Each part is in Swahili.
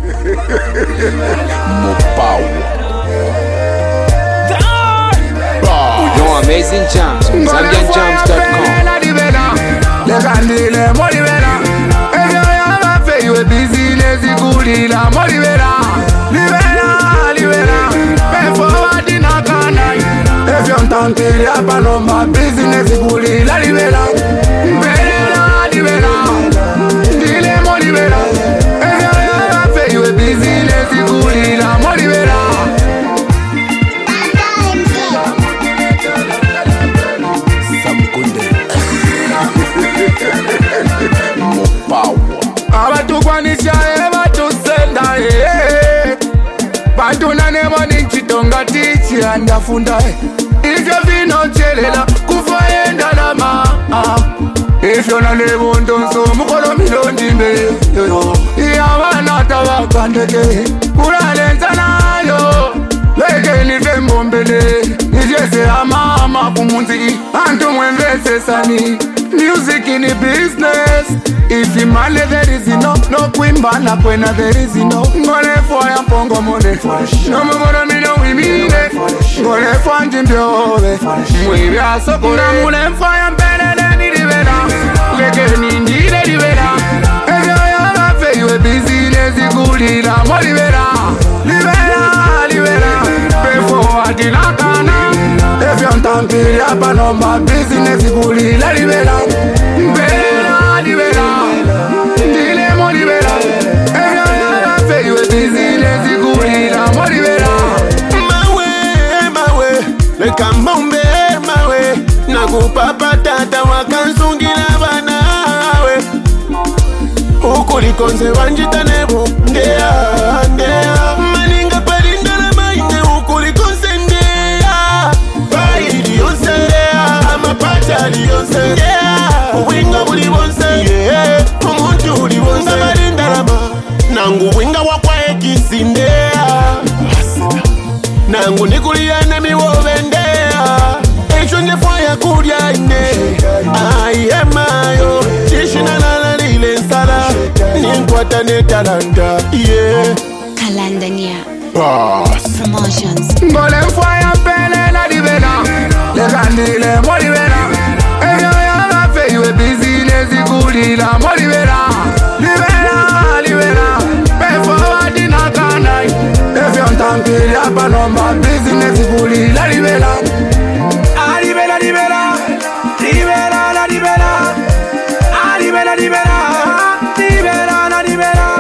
No amazing jams. ZambianJams.com. Lekandile molibera. Ebyo yabafe iwe business ikulila molibera. Libera. Pay forward in a canal. If you don't tell you about my business ikulila libera. Libera. Dile molibera. Ebyo yabafe iwe business ikulila molibera. Abatukwanisha batusenda batuna nemoni nchitonga tichi andafunda ivyo vinochelela kufaye ndalama ivyo nalebundu nso mukolo milondimbe iyabana tabakandeke kulalenza nayo lekeni vembombele nijese amama kumunzi antu mwemvesesani music in the business. If you male there is no kwimba na kwena there is no. Ngole fire pongo mone. No mugoro mino wimine. Ngole fanji mbyobe. Mwibi asokore. Mule fire mbelele ni libera. Leke ni ndile libera. Ebyo yabafe iwe business ikulila mo libera. Libera. Pay forward in a kana. If you don't feel ya pa no ma business ikulila libera. Libera. Dile mo libera. Ebyo yabafe iwe business ikulila mo libera. Mawe, leka mbombe mawe. Nakupa tata wakansungira banawe. Ukulikonze wanjita nebo. Ndea. Maninga palinda na maine ukulikonze ndea. Baidi yonse amapata liyonse ndea. Uwinga buli bonse umuntu buli bonse malinda lama. Nangu winga wakwa ekisindea. Nangu nikuliyane miwobendea. Echo njefwaya kulya ine. Ayemayo chishina nalalile nsala. Ninkwata netalanda. Kalandania Boss Promotions. Ngole mfwaya mpele la libera. Lekandile mo libera. Ebyo yabafe iwe business ikulila mo libera. Libera. Pay forward in a canal. If you don't feel ya pa no ma business ikulila libera. Libera.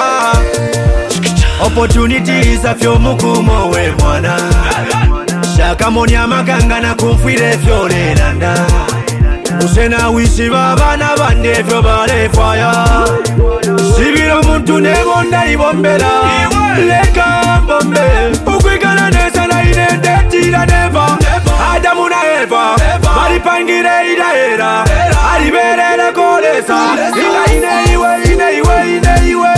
Opportunities afyo mukumo we mwana. Shaka moni amaganga na kumfire fyo lelanda. Usena wishi babana bande fyo bale fire. Sibiro muntu nebonda ibombera. Leka bombe. Ukwigana nesa na inendetira neva. Adamu na Eva. Maripangire ida. Aliberele kolesa. Ina iwe.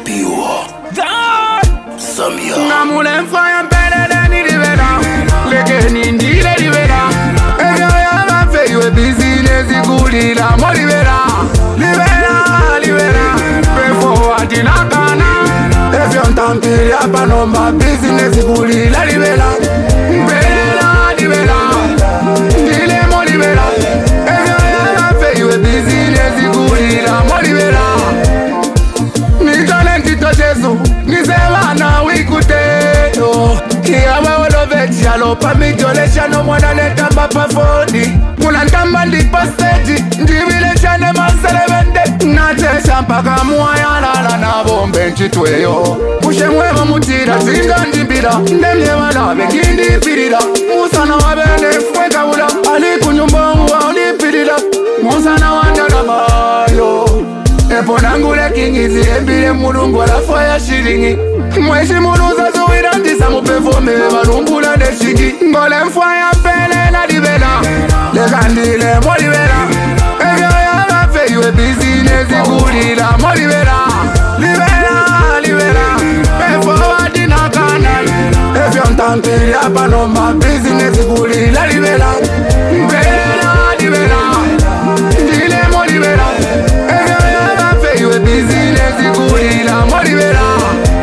Namule mfaya mpelele ni libera. Leke ni ndile libera. Ebyo yabafe iwe business ikulila mo libera. Libera. Pay forward in a kana. If you don't feel ya pa no ma business ikulila libera. Libera. Dile mo libera. Ebyo yabafe iwe business ikulila mo libera. Ni talenti to Jesu. Ni sebana wikuteo. Kiawa oloveti alopa mijolesha no mwana netamba pafoni. Muna ntamba lipa stage. Ndivilesha ne masele vende. Natesha mpaka muayalala na bombe nchitweyo. Mushe mwema mutira zinga ndibira. Ndemye walabe kindi pirira. Musana wabene fweka ula. Alikunyumbongu wa ulipirira. Musana wandana mayo. Epo nangule kingizi embile mulungu alafu ya shilingi. Mweshi muluza zuwira ndisa mupefome balungula neshiki. Ngole mfwaya pele la libela. Lekandile mo libera. Ebyo yabafe iwe business ikulila mo libera. Libera. Pay forward in a canal. If you don't feel ya pa no ma business ikulila libera. Libera. Dile mo libera. Ebyo yabafe iwe business ikulila mo libera.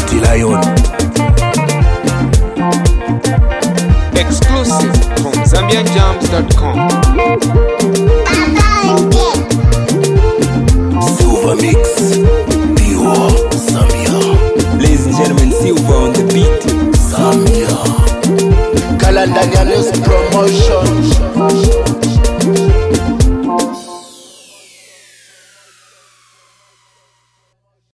Dirty Lion. Exclusive from ZambianJams.com. Silver Mix. Pure Zambia. Ladies and gentlemen, Silver on the beat. Zambia. Kalandania Music Promotion.